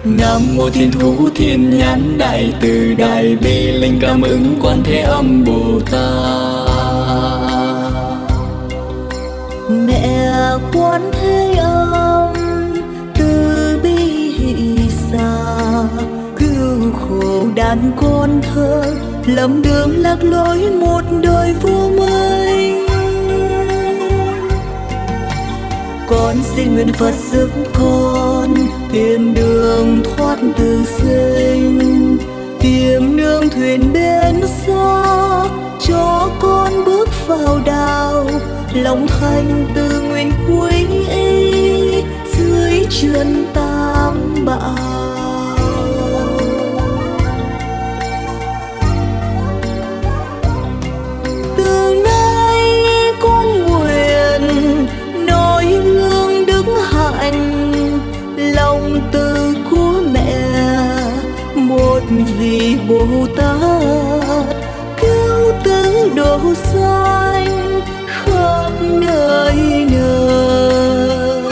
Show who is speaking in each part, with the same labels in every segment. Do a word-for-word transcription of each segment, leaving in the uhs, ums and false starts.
Speaker 1: Nam mô Thiên Thủ Thiên Nhãn Đại Từ Đại Bi Linh Cảm Ứng Quan Thế Âm Bồ Tát.
Speaker 2: Mẹ Quan Thế Âm từ bi hỷ xả, cứu khổ đàn con thơ lầm đường lạc lối một đời vô minh. Con xin nguyện Phật giúp con tìm đường thoát từ sinh, tìm nương thuyền bên xa cho con bước vào đạo. Lòng thành từ nguyện quý y dưới chân tam bảo. Từ nay con nguyện noi gương đức hạnh, lòng từ của mẹ một vị Bồ Tát cứu tứ độ sanh khắp nơi nơi.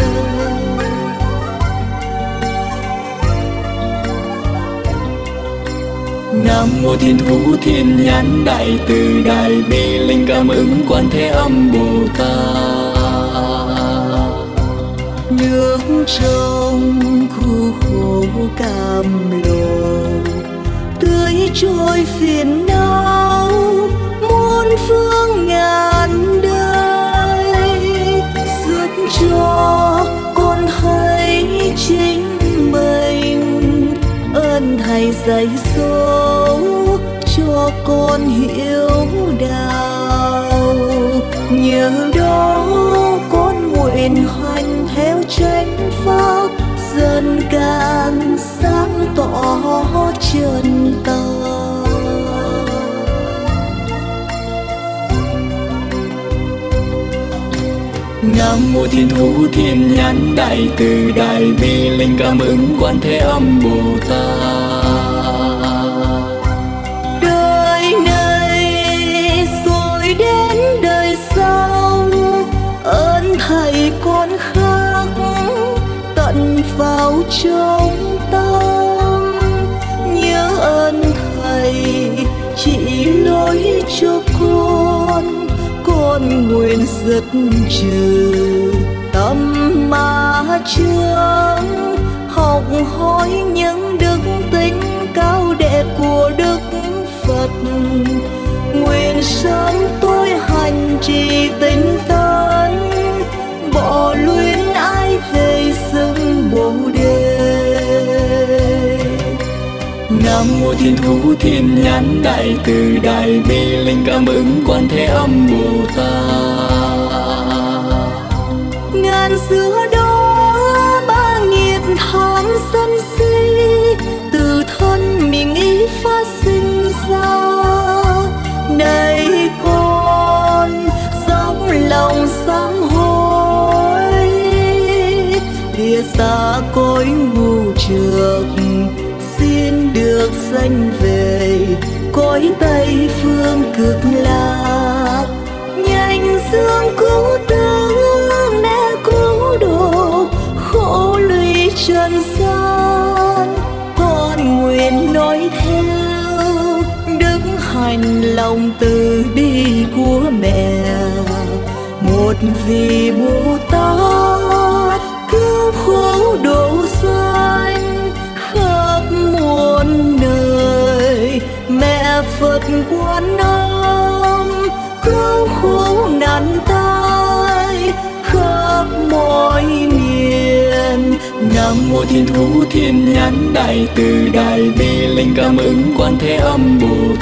Speaker 1: Nam mô Thiên Thủ Thiên Nhãn Đại Từ Đại Bi Linh Cảm Ứng Quan Thế Âm Bồ Tát.
Speaker 2: Nước trong khu khổ cam lồ tưới trôi phiền não muôn phương ngàn đời, giúp cho con thấy chính mình. Ơn Thầy dạy dỗ cho con hiểu đạo, nhờ đó con nguyện hành theo chánh pháp, dần càng sáng tỏ chân ta.
Speaker 1: Nam mô Thiên Thủ Thiên Nhãn Đại Từ Đại Bi Linh Cảm Ứng Quan Thế Âm Bồ Tát.
Speaker 2: Đời này rồi đến đời sau, ơn Thầy con khác tận vào trong tâm. Nhớ ơn Thầy chỉ lối cho con, con nguyện dứt trừ tâm ma chướng, học hỏi những đức tính cao đẹp của Đức Phật. Nguyện sớm tôi hành trì tinh tấn, bỏ luyến ái thề xưng Bồ Đề.
Speaker 1: Nam mô Thiên Thủ Thiên Nhãn Đại Từ Đại Bi Linh Cảm Ứng Quan Thế Âm Bồ Tát.
Speaker 2: Ngàn xưa đó ba nghiệp tham sân si từ thân mình ý phát sinh ra. Này con dốc lòng sám hối, lìa xa cõi ngu trược, xin được sanh về cõi Tây phương cực lạc. Nhanh dương cứu tử mẹ cứu độ khổ lụy trần gian, con nguyện nói theo đức hành lòng từ bi của mẹ. Một vị Bồ Tát cứu khổ độ sanh khắp muôn nơi. Mẹ Phật Quan Âm cứu khổ nạn tai khắp mọi miền.
Speaker 1: Nam mô Thiên Thủ Thiên Nhãn Đại Từ Đại Bi Linh Cảm Ứng Quan Thế Âm Bồ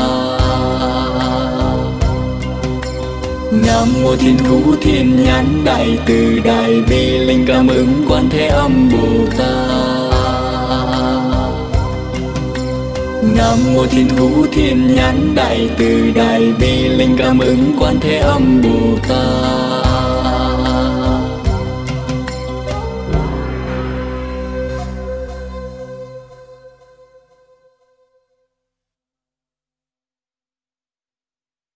Speaker 1: Tát. Nam mô Thiên Thủ Thiên Nhãn Đại Từ Đại Bi Linh Cảm Ứng Quan Thế Âm Bồ Tát. Nam mô Thiên Thủ Thiên Nhãn Đại Từ Đại Bi Linh Cảm Ứng Quan Thế Âm Bồ Tát.